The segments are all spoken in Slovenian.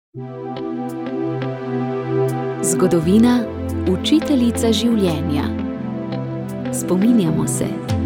Zgodovina, učiteljica življenja. Spominjamo se.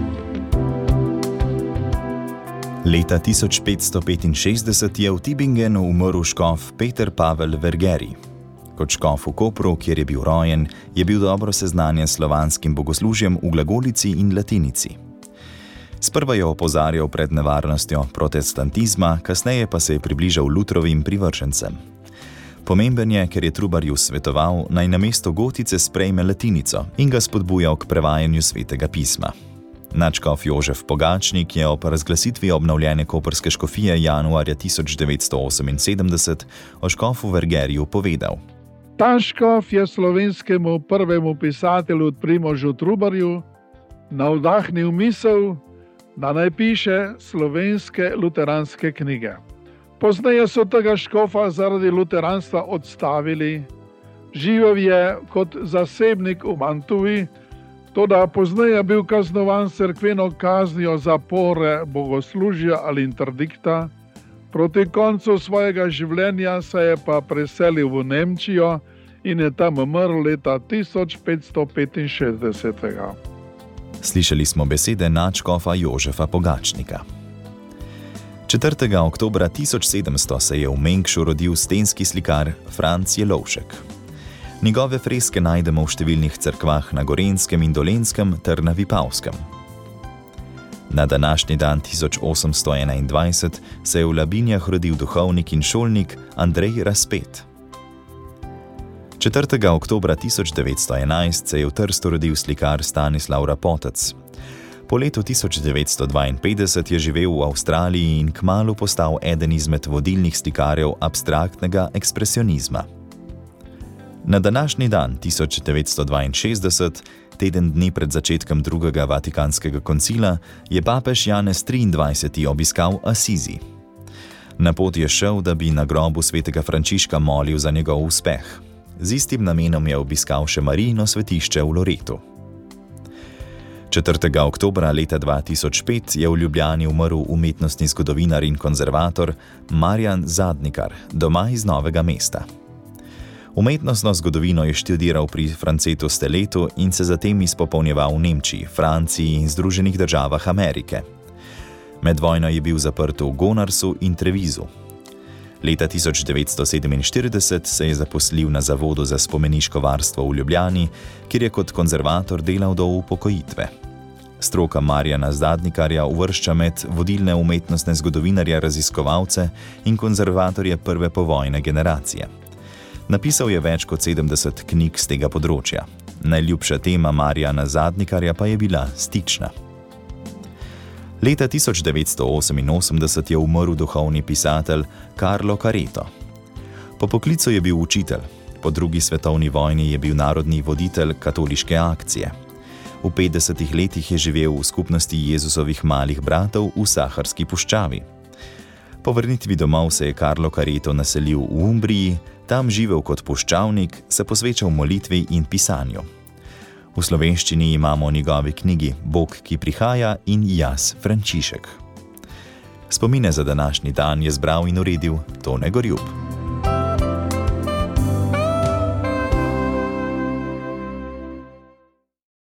Leta 1565 je v Tübingenu umrl škof Peter Pavel Vergeri. Kot škof v Kopru, kjer je bil rojen, je bil dobro seznanjen s slovanskim bogoslužjem v glagolici in latinici. Sprva je opozarjal pred nevarnostjo protestantizma, kasneje pa se je približal Lutrovim privržencem. Pomemben je, ker je Trubarju svetoval, naj namesto gotice sprejme latinico in ga spodbujal k prevajanju svetega pisma. Nadškof Jožef Pogačnik je ob razglasitvi obnovljene koprske škofije januarja 1978 o škofu Vergeriju povedal: Ta škof je slovenskemu prvemu pisatelju Primožu Trubarju navdahnil misel, da naj piše slovenske luteranske knjige. Pozneje so tega škofa zaradi luteranstva odstavili. Živel je kot zasebnik v Mantuji, toda pozneje je bil kaznovan s cerkveno kaznijo zapore, bogoslužja ali interdikta. Proti koncu svojega življenja se je pa preselil v Nemčijo in je tam umrl leta 1565. Slišali smo besede nadškofa Jožefa Pogačnika. 4. oktobra 1700 se je v Mengšu rodil stenski slikar Franc Jelovšek. Njegove freske najdemo v številnih cerkvah na Gorenjskem in Dolenjskem ter na Vipavskem. Na današnji dan 1821 se je v Labinjah rodil duhovnik in šolnik Andrej Razpet. 4. oktobra 1911 se je v Trstu rodil slikar Stanislav Rapotec. Po letu 1952 je živel v Avstraliji in kmalu postal eden izmed vodilnih slikarjev abstraktnega ekspresionizma. Na današnji dan 1962, teden dni pred začetkom drugega Vatikanskega koncila, je papež Janez XXIII. Obiskal Asizi. Na pot je šel, da bi na grobu svetega Frančiška molil za njegov uspeh. Z istim namenom je obiskal še Marijino svetišče v Loretu. 4. oktobra leta 2005 je v Ljubljani umrl umetnostni zgodovinar in konzervator Marjan Zadnikar, doma iz Novega mesta. Umetnostno zgodovino je študiral pri Francetu Steletu in se zatem izpopolnjeval v Nemčiji, Franciji in Združenih državah Amerike. Med vojno je bil zaprt v Gonarsu in Trevizu. Leta 1947 se je zaposlil na Zavodu za spomeniško varstvo v Ljubljani, kjer je kot konzervator delal do upokojitve. Stroka Marjana Zadnikarja uvršča med vodilne umetnostne zgodovinarje, raziskovalce in konzervatorje prve povojne generacije. Napisal je več kot 70 knjig z tega področja. Najljubša tema Marjana Zadnikarja pa je bila stična. Leta 1988 je umrl duhovni pisatelj Carlo Careto. Po poklicu je bil učitelj. Po drugi svetovni vojni je bil narodni voditelj katoliške akcije. V 50 letih je živel v skupnosti Jezusovih malih bratov v Saharski puščavi. Po vrnitvi domov se je Carlo Careto naselil v Umbriji, tam živel kot puščavnik, se posvečal molitvi in pisanju. V slovenščini imamo njegovi knjigi Bog, ki prihaja in Jaz, Frančišek. Spomine za današnji dan je zbral in uredil Tone Gorjup.